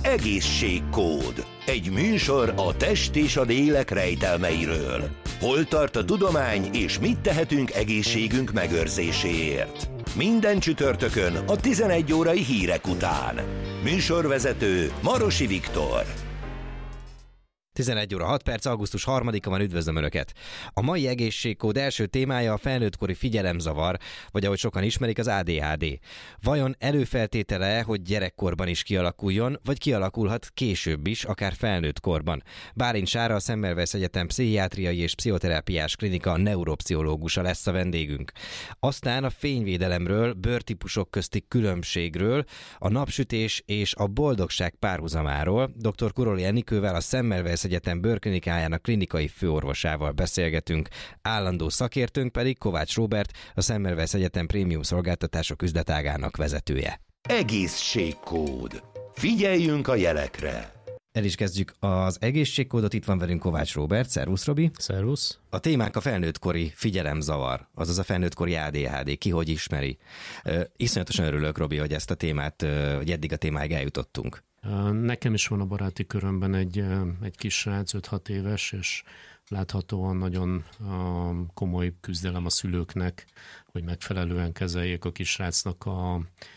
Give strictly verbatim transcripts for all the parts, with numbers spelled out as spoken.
Egészségkód. Egy műsor a test és a lélek rejtelmeiről. Hol tart a tudomány, és mit tehetünk egészségünk megőrzéséért? Minden csütörtökön a tizenegy órai hírek után. Műsorvezető Marosi Viktor. tizenegy óra hat perc, augusztus harmadika van, üdvözlöm Önöket! A mai egészségkód első témája a felnőttkori figyelemzavar, vagy ahogy sokan ismerik, az á dé há dé. Vajon előfeltétele, hogy gyerekkorban is kialakuljon, vagy kialakulhat később is, akár felnőtt korban? Bálint Sára, a Semmelweis Egyetem pszichiátriai és pszichoterápiás klinika neuropszichológusa lesz a vendégünk. Aztán a fényvédelemről, bőrtípusok közti különbségről, a napsütés és a boldogság párhuzamáról dr. Kuroli Enikővel, a Semmelweis Egyetem bőrklinikájának klinikai főorvosával beszélgetünk, állandó szakértőnk pedig Kovács Róbert, a Semmelweis Egyetem prémium szolgáltatások üzletágának vezetője. Egészségkód. Figyeljünk a jelekre! El is kezdjük az egészségkódot, itt van velünk Kovács Róbert. Szervusz, Robi! Szervusz! A témánk a felnőttkori figyelemzavar, azaz a felnőttkori á dé há dé. Ki hogy ismeri? Uh, iszonyatosan örülök, Robi, hogy ezt a témát, uh, hogy eddig a témáig eljutottunk. Nekem is van a baráti körömben egy, egy kis srác, öt-hat éves, és láthatóan nagyon komoly küzdelem a szülőknek, hogy megfelelően kezeljék a kisrácnak a,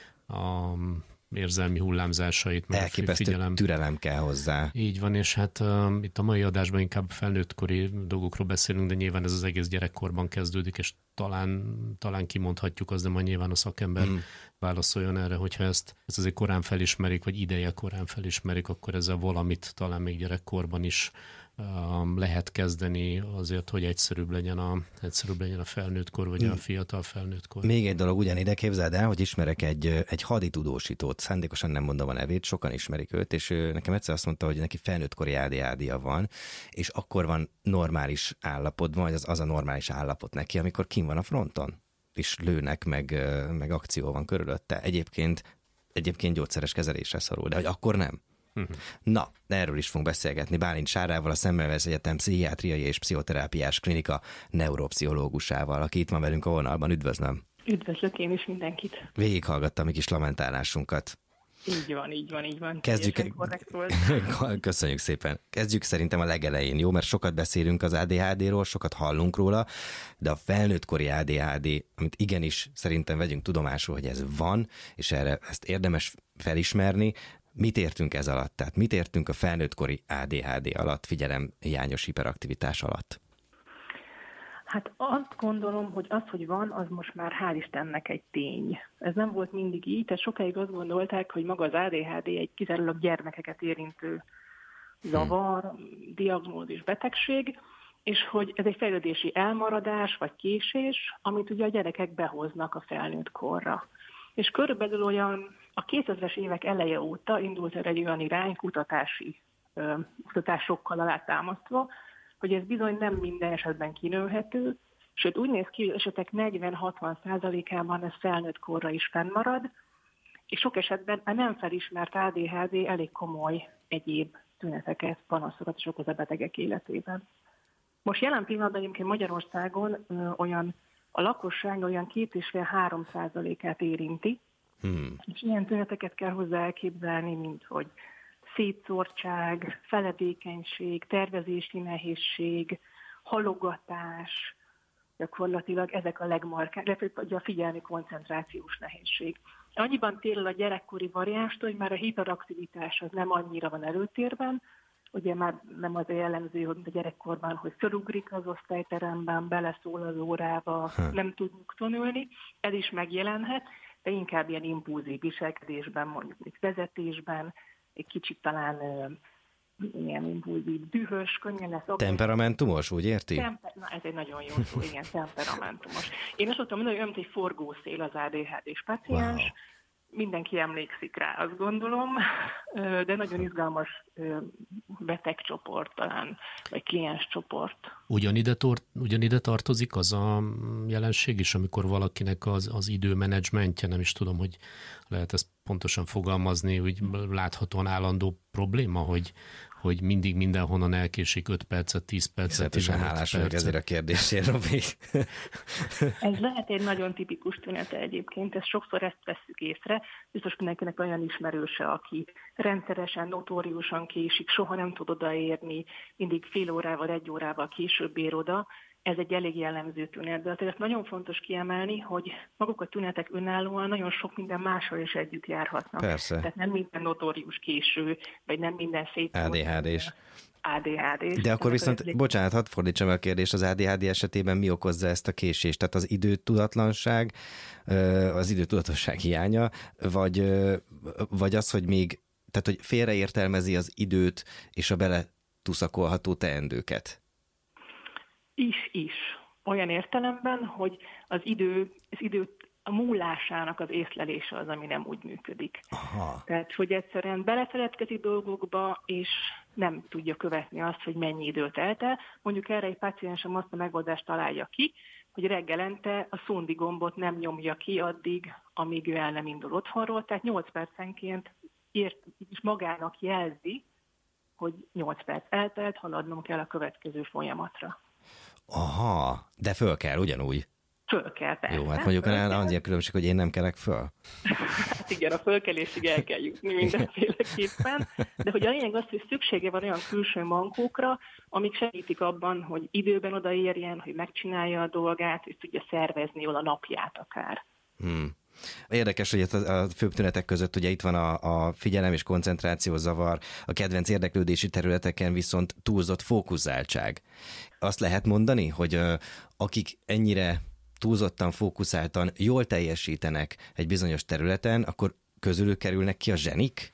a érzelmi hullámzásait. Elképesztő figyelem. Türelem kell hozzá. Így van, és hát uh, itt a mai adásban inkább felnőttkori dolgokról beszélünk, de nyilván ez az egész gyerekkorban kezdődik, és talán, talán kimondhatjuk azt, de majd nyilván a szakember hmm. válaszoljon erre, hogyha ezt, ezt azért korán felismerik, vagy ideje korán felismerik, akkor ezzel valamit talán még gyerekkorban is um, lehet kezdeni azért, hogy egyszerűbb legyen a, egyszerűbb legyen a felnőttkor, vagy hmm. a fiatal felnőttkor. Még egy dolog, ugyanide képzeld el, hogy ismerek egy, egy haditudósítót, szándékosan nem mondom a nevét, sokan ismerik őt, és ő nekem egyszer azt mondta, hogy neki felnőttkori á dé há dé-ja van, és akkor van normális állapotban, vagy az, az a normális állapot neki, amikor kim van a fronton, és lőnek, meg, meg akció van körülötte. Egyébként, egyébként gyógyszeres kezelésre szorul, de hogy akkor nem. Uh-huh. Na, erről is fogunk beszélgetni Bálint Sárával, a Semmelweis Egyetem pszichiátriai és pszichoterápiás klinika neuropszichológusával, aki itt van velünk a vonalban. Üdvözlöm! Üdvözlök én is mindenkit! Végighallgattam mi kis lamentálásunkat. Így van, így van, így van. Kezdjük. Köszönjük szépen. Kezdjük szerintem a legelején, jó? Mert sokat beszélünk az á dé há dé-ról, sokat hallunk róla, de a felnőttkori á dé há dé, amit igenis szerintem vegyünk tudomásul, hogy ez van, és erre ezt érdemes felismerni. Mit értünk ez alatt? Tehát mit értünk a felnőttkori á dé há dé alatt, figyelemhiányos hiperaktivitás alatt? Hát azt gondolom, hogy az, hogy van, az most már hál' Istennek egy tény. Ez nem volt mindig így, tehát sokáig azt gondolták, hogy maga az á dé há dé egy kizárólag gyermekeket érintő zavar, hmm. diagnózis, betegség, és hogy ez egy fejlődési elmaradás vagy késés, amit ugye a gyerekek behoznak a felnőtt korra. És körülbelül olyan a kétezres évek eleje óta indult el egy olyan irány kutatási, ö, kutatásokkal alátámasztva, hogy ez bizony nem minden esetben kinőhető, sőt úgy néz ki, hogy esetek negyven-hatvan százalékában ez felnőtt korra is fennmarad, és sok esetben a nem felismert á dé há dé elég komoly egyéb tüneteket, panaszokat is okoz a betegek életében. Most jelen pillanatban egyébként Magyarországon ö, olyan a lakosság olyan két és fél három százalékát érinti, hmm. és ilyen tüneteket kell hozzá elképzelni, mint hogy szétszórtság, feledékenység, tervezési nehézség, halogatás, gyakorlatilag ezek a legmarkánsabb, vagy a figyelmi koncentrációs nehézség. Annyiban tér el a gyerekkori variánstól, hogy már a hiperaktivitás az nem annyira van előtérben, ugye már nem az a jellemző, hogy a gyerekkorban, hogy fölugrik az osztályteremben, beleszól az órába, hm. nem tud nyugton ülni, ez is megjelenhet, de inkább ilyen impulzív viselkedésben, mondjuk vezetésben, egy kicsit talán uh, ilyen impulzív, dühös, könnyen lesz. Temperamentumos, úgy érti? Temper- Na, ez egy nagyon jó szó, igen, temperamentumos. Én azt mondtam, hogy olyan, mint egy forgószél az á dé há dé páciens, wow. Mindenki emlékszik rá, azt gondolom, de nagyon izgalmas betegcsoport talán, vagy klienscsoport. Ugyanide, tor- ugyanide tartozik az a jelenség is, amikor valakinek az, az időmenedzsmentje, nem is tudom, hogy lehet ezt pontosan fogalmazni, úgy láthatóan állandó probléma, hogy, hogy mindig mindenhonnan elkésik öt percet, tíz percet, tizenöt hálás vagyok percet. ezért a kérdésért, Robi. Ez lehet egy nagyon tipikus tünete egyébként, ezt sokszor ezt vesszük észre. Biztos mindenkinek olyan ismerőse, aki rendszeresen, notóriusan késik, soha nem tud odaérni, mindig fél órával, egy órával később ér oda. Ez egy elég jellemző tünet, de azért nagyon fontos kiemelni, hogy maguk a tünetek önállóan nagyon sok minden mással is együtt járhatnak. Persze. Tehát nem minden notórius késő, vagy nem minden szép á dé há dés. á dé há dés. De akkor viszont, ez... bocsánat, hadd fordítsam el a kérdést, az á dé há dé esetében mi okozza ezt a késést? Tehát az időtudatlanság, az időtudatosság hiánya, vagy, vagy az, hogy még, tehát hogy félreértelmezi az időt és a bele tuszakolható teendőket? Is, is. Olyan értelemben, hogy az idő, az idő a múlásának az észlelése az, ami nem úgy működik. Aha. Tehát, hogy egyszerűen belefeledkezik dolgokba, és nem tudja követni azt, hogy mennyi időt elte. Mondjuk erre egy páciensem azt a megoldást találja ki, hogy reggelente a szundi gombot nem nyomja ki addig, amíg ő el nem indul otthonról. Tehát nyolc percenként ért, és magának jelzi, hogy nyolc perc eltelt, haladnom kell a következő folyamatra. Aha, de föl kell ugyanúgy. Föl kell, persze. Jó, hát mondjuk annyi a különbség, hogy én nem kelek föl. Hát igen, a fölkelésig el kell jutni mindenféleképpen, de hogy a lényeg az, hogy szüksége van olyan külső mankókra, amik segítik abban, hogy időben odaérjen, hogy megcsinálja a dolgát, és tudja szervezni jól a napját akár. Hmm. Érdekes, hogy a főbb tünetek között ugye itt van a, a figyelem és koncentráció zavar, a kedvenc érdeklődési területeken viszont túlzott fókuszáltság. Azt lehet mondani, hogy uh, akik ennyire túlzottan fókuszáltan jól teljesítenek egy bizonyos területen, akkor közülük kerülnek ki a zsenik?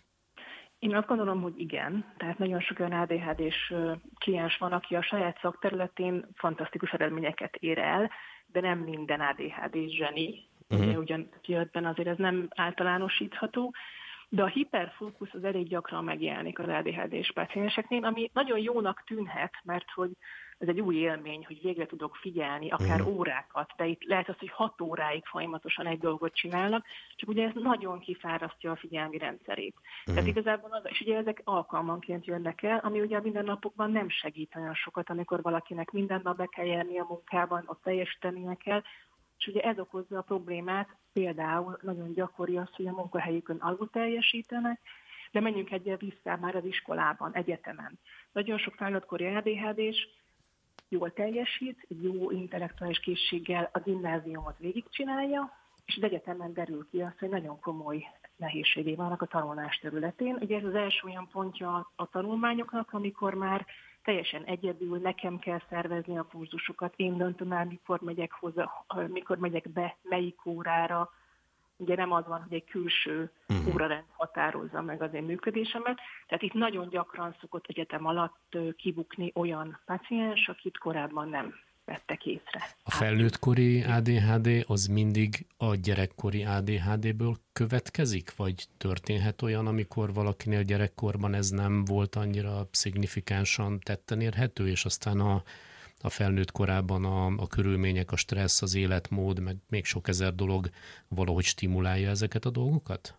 Én azt gondolom, hogy igen. Tehát nagyon sok olyan á dé há dés kliens van, aki a saját szakterületén fantasztikus eredményeket ér el, de nem minden á dé há dés zseni. Uh-huh. Ugye, ugyan piacban azért ez nem általánosítható, de a hiperfókusz az elég gyakran megjelenik az á dé há dés pácienseknél, ami nagyon jónak tűnhet, mert hogy ez egy új élmény, hogy végre tudok figyelni, akár uh-huh. órákat, de itt lehet az, hogy hat óráig folyamatosan egy dolgot csinálnak, csak ugye ez nagyon kifárasztja a figyelmi rendszerét. Uh-huh. Tehát igazából az, és ugye ezek alkalmanként jönnek el, ami ugye a mindennapokban nem segít olyan sokat, amikor valakinek minden nap be kell járni a munkában, ott teljesítenie kell, és ugye ez okozza a problémát, például nagyon gyakori az, hogy a munkahelyükön alul teljesítenek, de menjünk egyel vissza már az iskolában, egyetemen. Nagyon sok felnőttkori á dé há dés jól teljesít, jó intellektuális készséggel a gimnáziumot végigcsinálja, és az egyetemen derül ki az, hogy nagyon komoly nehézségei vannak a tanulás területén. Ugye ez az első olyan pontja a tanulmányoknak, amikor már teljesen egyedül, nekem kell szervezni a kurzusokat, én döntöm el, mikor megyek hozzá, mikor megyek be, melyik órára. Ugye nem az van, hogy egy külső uh-huh. órarend határozza meg az én működésemet. Tehát itt nagyon gyakran szokott egyetem alatt kibukni olyan páciens, akit korábban nem vettek észre. A felnőttkori á dé há dé az mindig a gyerekkori á dé há déből következik? Vagy történhet olyan, amikor valakinél gyerekkorban ez nem volt annyira szignifikánsan tetten érhető, és aztán a, a felnőtt korában a, a körülmények, a stressz, az életmód, meg még sok ezer dolog valahogy stimulálja ezeket a dolgokat?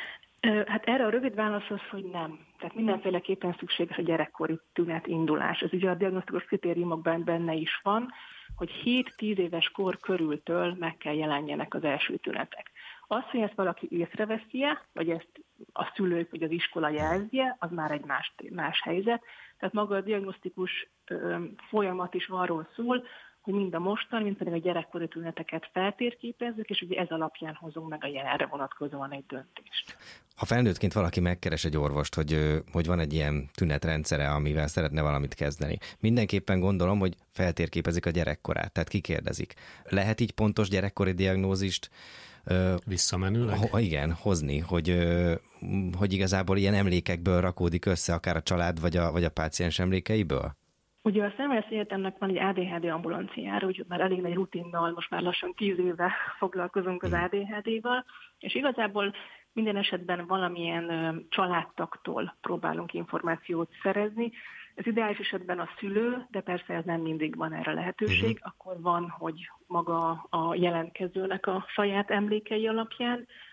Hát erre a rövid válasz az, hogy nem. Tehát mindenféleképpen szükséges a gyerekkori tünetindulás. Ez ugye a diagnosztikus kritériumokban benne is van, hogy hét-tíz éves kor körültől meg kell jelenjenek az első tünetek. Az, hogy ezt valaki észreveszi-e, vagy ezt a szülők vagy az iskola jelzi-e, az már egy más, más helyzet. Tehát maga a diagnosztikus ö, folyamat is arról szól, hogy mind a mostan, mind pedig a gyerekkori tüneteket feltérképezzük, és ugye ez alapján hozunk meg a jelenre vonatkozóan egy döntést. Ha felnőttként valaki megkeres egy orvost, hogy, hogy van egy ilyen tünetrendszere, amivel szeretne valamit kezdeni, mindenképpen gondolom, hogy feltérképezik a gyerekkorát, tehát kikérdezik. Lehet így pontos gyerekkori diagnózist visszamenőleg? Ho, igen, hozni, hogy, hogy igazából ilyen emlékekből rakódik össze, akár a család vagy a, vagy a páciens emlékeiből? Ugye a Szemmelweis Egyetemnek van egy á dé há dé ambulanciára, úgyhogy már elég nagy rutinnal, most már lassan tíz éve foglalkozunk az á dé há dé-val, és igazából minden esetben valamilyen ö, családtagtól próbálunk információt szerezni. Ez ideális esetben a szülő, de persze ez nem mindig van erre lehetőség, uh-huh. akkor van, hogy maga a jelentkezőnek a saját emlékei alapján,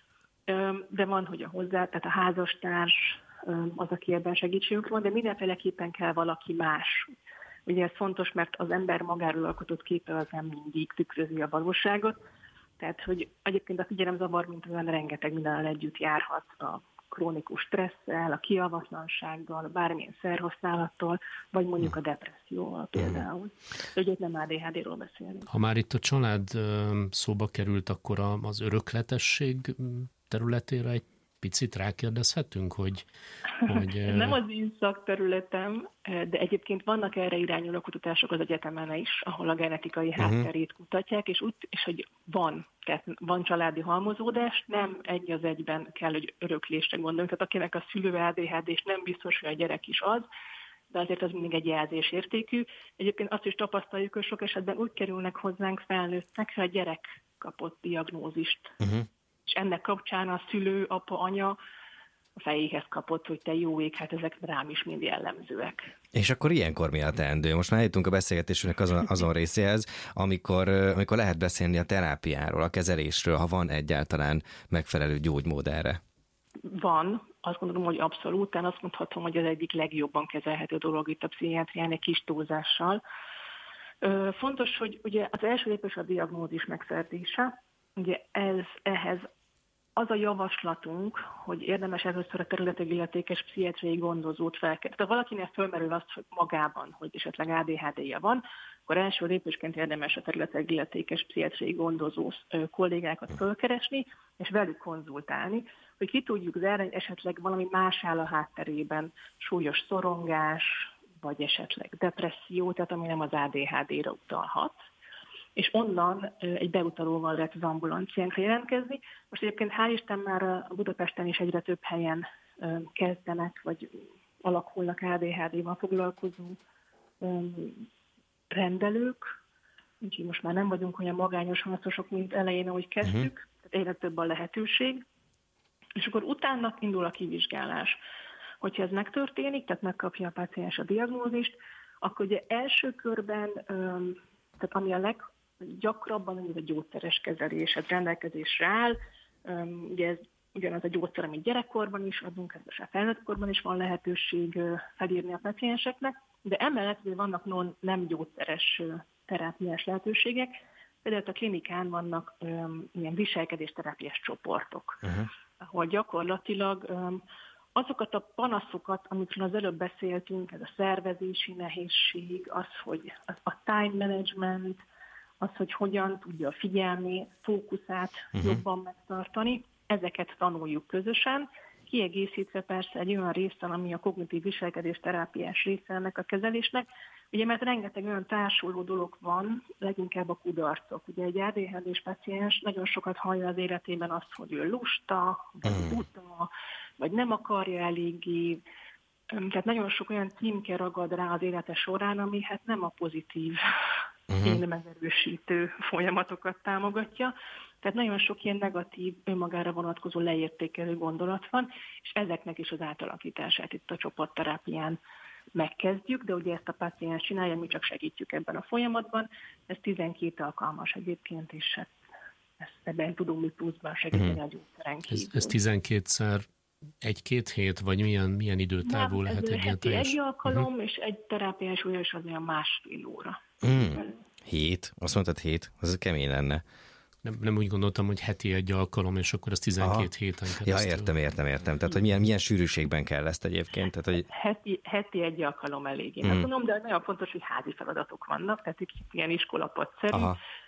de van, hogy a hozzá, tehát a házastárs az, aki ebben segítségünk van, de mindenféleképpen kell valaki más. Ugye ez fontos, mert az ember magáról alkotott képe az nem mindig tükrözi a valóságot, tehát hogy egyébként a figyelemzavar, mint olyan rengeteg mindennel együtt járhat, a krónikus stresszel, a kialvatlansággal, bármilyen szerhasználattal, vagy mondjuk a depresszióval például. Ugye itt nem á dé há dé-ról beszélünk. Ha már itt a család szóba került, akkor az örökletesség területére egy picit rákérdezhetünk, hogy... hogy nem az én szakterületem, de egyébként vannak erre irányuló kutatások az egyetemen is, ahol a genetikai uh-huh. hátterét kutatják, és, úgy, és hogy van, tehát van családi halmozódás, nem egy az egyben kell, hogy öröklésre gondoljunk, tehát akinek a szülő á dé há dés, nem biztos, hogy a gyerek is az, de azért az mindig egy jelzésértékű. Egyébként azt is tapasztaljuk, hogy sok esetben úgy kerülnek hozzánk felnőttnek, hogy a gyerek kapott diagnózist. Uh-huh. És ennek kapcsán a szülő, apa, anya a fejéhez kapott, hogy te jó ég, hát ezek rám is mind jellemzőek. És akkor ilyenkor mi a teendő? Most már eljutunk a beszélgetésünknek azon, azon részéhez, amikor, amikor lehet beszélni a terápiáról, a kezelésről, ha van egyáltalán megfelelő gyógymód erre. Van, azt gondolom, hogy abszolút, én azt mondhatom, hogy az egyik legjobban kezelhető dolog itt a pszichiátrián egy kis túlzással. Fontos, hogy ugye az első lépés a diagnózis megszerzése. Ugye ez, ehhez az a javaslatunk, hogy érdemes először a területileg illetékes pszichiátriai gondozót felkérni. Tehát valakinél fölmerül azt, hogy magában, hogy esetleg á dé há dé-je van, akkor első lépésként érdemes a területileg illetékes pszichiátriai gondozó kollégákat fölkeresni, és velük konzultálni, hogy ki tudjuk zárni, hogy esetleg valami más áll a hátterében, súlyos szorongás, vagy esetleg depresszió, tehát ami nem az á dé há dé-re utalhat. És onnan egy beutalóval lehet az ambulanciánkra jelentkezni. Most egyébként hál' Isten már a Budapesten is egyre több helyen kezdenek, vagy alakulnak á dé há dé-val foglalkozó rendelők, úgyhogy most már nem vagyunk olyan magányos harcosok, mint elején, ahogy kezdtük, uh-huh. tehát egyre több a lehetőség. És akkor utána indul a kivizsgálás. Hogyha ez megtörténik, tehát megkapja a páciens a diagnózist, akkor ugye első körben, tehát ami a leg gyakrabban ez a gyógyszeres kezelés, ez rendelkezésre áll. Ugye ez ugyanaz a gyógyszer, amit gyerekkorban is adunk, ez most a felnőttkorban is van lehetőség felírni a pacienseknek, de emellett vannak non, nem gyógyszeres terápiás lehetőségek. Például a klinikán vannak um, ilyen viselkedésterápiás csoportok, uh-huh. ahol gyakorlatilag um, azokat a panaszokat, amikről az előbb beszéltünk, ez a szervezési nehézség, az, hogy a time management, az, hogy hogyan tudja a figyelmi fókuszát uh-huh. jobban megtartani, ezeket tanuljuk közösen, kiegészítve persze egy olyan részen, ami a kognitív viselkedés terápiás része ennek a kezelésnek, ugye mert rengeteg olyan társuló dolog van, leginkább a kudarcok. Ugye egy á dé há dés paciens nagyon sokat hallja az életében azt, hogy ő lusta, vagy buta, vagy nem akarja eléggé. Tehát nagyon sok olyan címke ragad rá az élete során, ami hát nem a pozitív uh-huh. én megerősítő folyamatokat támogatja. Tehát nagyon sok ilyen negatív, önmagára vonatkozó leértékelő gondolat van, és ezeknek is az átalakítását itt a csoportterápián megkezdjük, de ugye ezt a páciens csinálja, mi csak segítjük ebben a folyamatban. Ez tizenkét alkalmas egyébként, és ezt ebben tudunk mi pluszban segíteni hmm. a gyógyszeren kívül. Ez, ez tizenkétszer egy-két hét, vagy milyen, milyen időtávú Nem, lehet egy ilyen teljes? egy alkalom, uh-huh. és egy terápiás újra is az olyan másfél óra. Hmm. Hét? Azt mondtad hét? Az kemény lenne. Nem, nem úgy gondoltam, hogy heti egy alkalom, és akkor az tizenkét Aha. héten keresztül. Ja, értem, értem, értem. Tehát, hogy milyen, milyen sűrűségben kell ezt egyébként? Tehát, hogy... heti, heti egy alkalom elég. Én mm. azt mondom, de nagyon fontos, hogy házi feladatok vannak, tehát itt ilyen iskolapadszerű,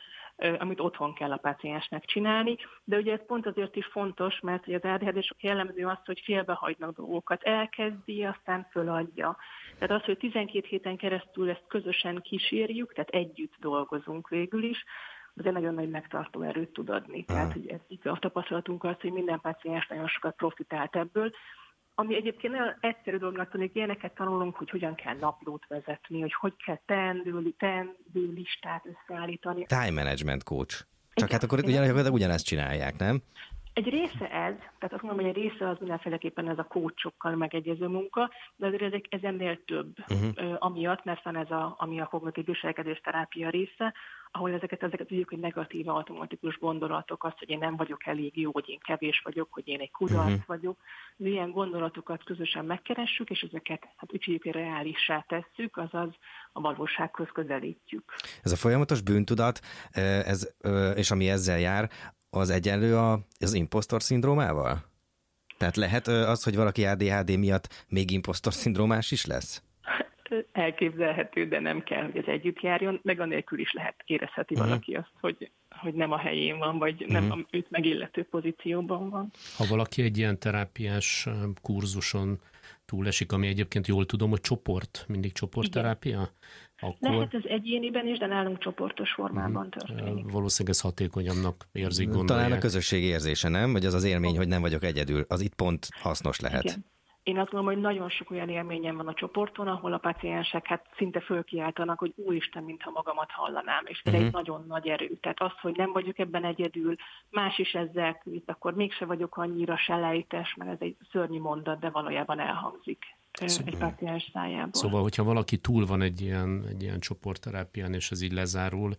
amit otthon kell a páciensnek csinálni. De ugye ez pont azért is fontos, mert az á dé há désok jellemző az, hogy félbehagynak dolgokat. Elkezdi, aztán föladja. Tehát az, hogy tizenkét héten keresztül ezt közösen kísérjük, tehát együtt dolgozunk végül is, azért nagyon nagy megtartó erőt tud adni. Tehát, hogy ez így a tapasztalatunk az, hogy minden páciens nagyon sokat profitált ebből. Ami egyébként nagyon egyszerű dolognak tűnik, ilyeneket tanulunk, hogy hogyan kell naplót vezetni, hogy hogy kell teendő, teendő listát összeállítani. Time management coach. Csak igen, hát akkor ugyan, ugyanezt csinálják, nem? Egy része ez, tehát azt mondom, hogy egy része az mindenféleképpen ez a coachokkal megegyező munka, de azért ez, ez ennél több, uh-huh. amiatt, mert van ez a, ami a kognitív viselkedés terápia része, ahol ezeket, ezeket tudjuk, hogy negatív automatikus gondolatok, azt, hogy én nem vagyok elég jó, hogy én kevés vagyok, hogy én egy kudarc uh-huh. vagyok, de ilyen gondolatokat közösen megkeressük, és ezeket hát úgy hívjuk, hogy reálissá tesszük, azaz a valósághoz közelítjük. Ez a folyamatos bűntudat, ez, és ami ezzel jár, az egyenlő az impostor szindrómával? Tehát lehet az, hogy valaki á dé há dé miatt még impostor szindrómás is lesz? Elképzelhető, de nem kell, hogy ez együtt járjon, meg anélkül is lehet, érezheti uh-huh. valaki azt, hogy, hogy nem a helyén van, vagy nem uh-huh. őt megillető pozícióban van. Ha valaki egy ilyen terápiás kurzuson túlesik, ami egyébként jól tudom, hogy csoport, mindig csoportterápia? Akkor... Lehet ez egyéniben is, de nálunk csoportos formában uh-huh. történik. Valószínűleg ez hatékonyabbnak érzik, gondolják. Talán a közösség érzése, nem? Vagy az az élmény, oh. hogy nem vagyok egyedül. Az itt pont hasznos lehet. Igen. Én azt gondolom, hogy nagyon sok olyan élményem van a csoporton, ahol a paciensek hát szinte fölkiáltanak, hogy úristen, mintha magamat hallanám, és ez uh-huh. egy nagyon nagy erő. Tehát az, hogy nem vagyok ebben egyedül, más is ezzel küzd, akkor mégse vagyok annyira selejtes, mert ez egy szörnyű mondat, de valójában elhangzik szóval, egy paciens szájából. Szóval, hogyha valaki túl van egy ilyen, egy ilyen csoportterápián, és ez így lezárul,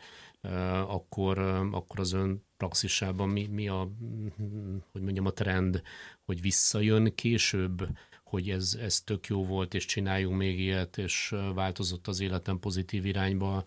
akkor, akkor az ön praxisában mi, mi a, hogy mondjam, a trend, hogy visszajön később, hogy ez, ez tök jó volt, és csináljunk még ilyet, és változott az életem pozitív irányba,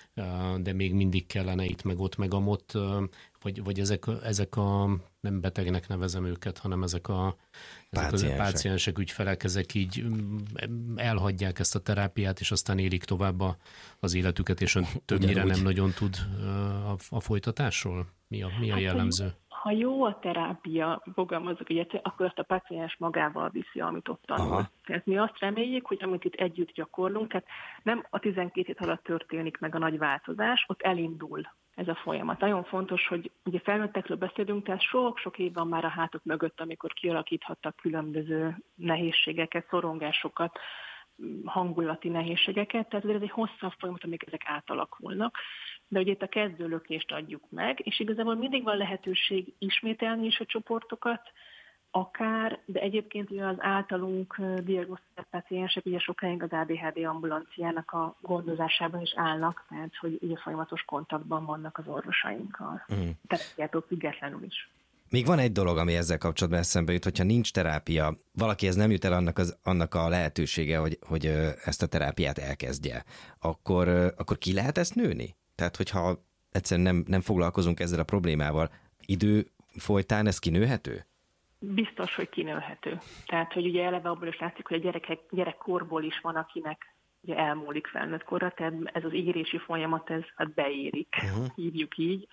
de még mindig kellene itt, meg ott, meg amott, vagy, vagy ezek, ezek a, nem betegnek nevezem őket, hanem ezek a, ezek páciensek. a páciensek, ügyfelek, ezek így elhagyják ezt a terápiát, és aztán élik tovább a, az életüket, és többnyire nem nagyon tud a, a folytatásról. Mi a, mi a jellemző? Ha jó a terápia, fogalmazok egyet, akkor azt a páciens magával viszi, amit ott tanul. Tehát mi azt reméljük, hogy amit itt együtt gyakorlunk, tehát nem a tizenkét hét alatt történik meg a nagy változás, ott elindul ez a folyamat. Nagyon fontos, hogy ugye felnőttekről beszélünk, tehát sok-sok év van már a hátuk mögött, amikor kialakíthattak különböző nehézségeket, szorongásokat, hangulati nehézségeket, tehát ez egy hosszabb folyamat, amik ezek átalakulnak. De ugye itt a kezdőlökést adjuk meg, és igazából mindig van lehetőség ismételni is a csoportokat, akár, de egyébként ugye az általunk diagnosztizált páciensek ugye sokáig az á dé há dé ambulanciának a gondozásában is állnak, tehát hogy ugye folyamatos kontaktban vannak az orvosainkkal. Mm. Tehát attól függetlenül is. Még van egy dolog, ami ezzel kapcsolatban eszembe jut, hogyha nincs terápia, valakihez nem jut el annak, az, annak a lehetősége, hogy, hogy ezt a terápiát elkezdje, akkor, akkor ki lehet ezt nőni? Tehát, hogyha egyszerűen nem, nem foglalkozunk ezzel a problémával, idő folytán ez kinőhető? Biztos, hogy kinőhető. Tehát, hogy ugye eleve abból is látszik, hogy a gyerekek, gyerekkorból is van, akinek ugye elmúlik felnőtt korra, tehát ez az érési folyamat, ez hát beérik, uh-huh. hívjuk így.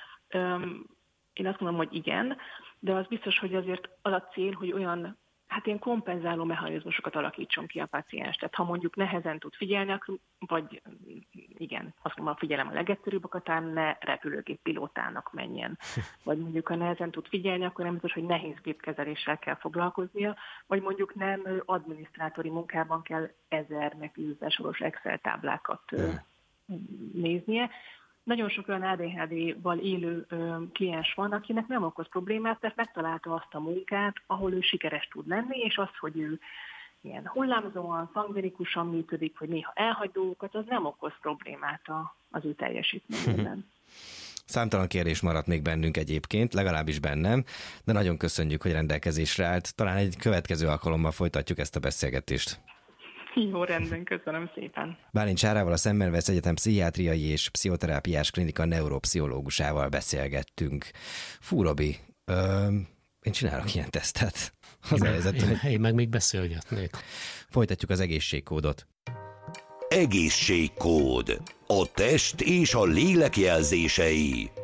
Um, én azt mondom, hogy igen, de az biztos, hogy azért az a cél, hogy olyan hát ilyen kompenzáló mechanizmusokat alakítson ki a páciens. Tehát ha mondjuk nehezen tud figyelni, vagy igen, azt mondom, figyelem a legegyszerűbb, akkor ne repülőgép pilótának menjen. Vagy mondjuk, ha nehezen tud figyelni, akkor nem biztos, hogy nehéz gépkezeléssel kell foglalkoznia, vagy mondjuk nem adminisztrátori munkában kell ezer meg tízezer soros Excel táblákat néznie. Nagyon sok olyan á dé há dé-val élő ö, kliens van, akinek nem okoz problémát, mert megtalálta azt a munkát, ahol ő sikeres tud lenni, és az, hogy ő ilyen hullámzóan, szangvinikusan működik, hogy néha elhagy dolgokat, az nem okoz problémát a, az ő teljesítményében. Számtalan kérdés maradt még bennünk egyébként, legalábbis bennem, de nagyon köszönjük, hogy rendelkezésre állt. Talán egy következő alkalommal folytatjuk ezt a beszélgetést. Jó, rendben, köszönöm szépen. Bálint Sárával, a Semmelweis Egyetem pszichiátriai és pszichoterápiás klinika neuropszichológusával beszélgettünk. Fú, Robi, ö, én csinálok ilyen tesztet. Az én, helyzet, én, hogy... én meg még beszélgetnék. Folytatjuk az egészségkódot. Egészségkód. A test és a lélek jelzései.